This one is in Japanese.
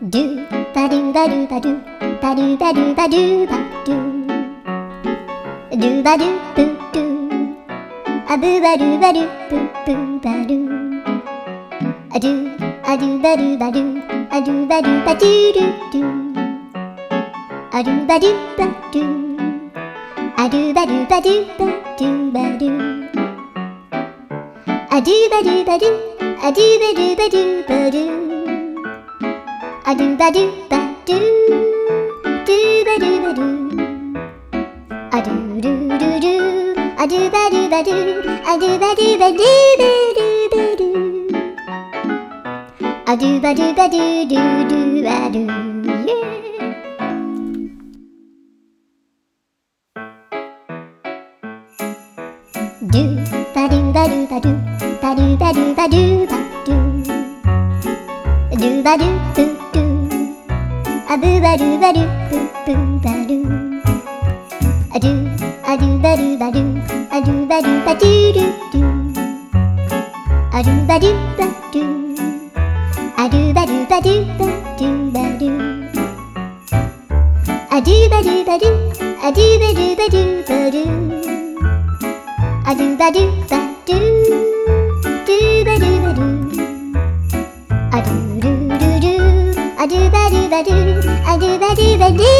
ドゥバドゥバドゥバドゥバドゥバドゥバドゥバドゥドゥバドゥブドゥアブバドゥバドゥブブバドゥアドゥアドゥバドゥバドゥアドゥバドゥバドゥドゥドゥアドゥバドゥバドゥアドゥバドゥバドゥバドゥバドゥアドゥバドゥバドゥアドゥバドゥバドゥバドゥアドゥバドゥバドゥドゥバドゥバドゥアドゥルルルアドゥバドゥバドゥアドゥバドゥバドゥバドゥバドゥアドゥバドゥバドゥドゥドゥアドゥドゥバドゥバドゥバドゥバドゥバドゥバドゥバドゥドゥバドゥブドゥアブバドゥバドゥブブバドゥアドゥアドゥバドゥバドゥアドゥバドゥバドゥドゥドゥアドゥバドゥバドゥアドゥバドゥバドゥバドゥバドゥアドゥバドゥバドゥアドゥバドゥバドゥバドゥアドゥバドゥバドゥドゥバドゥバドゥアドゥルルルアドゥバドゥバドゥアドゥバドゥバドゥ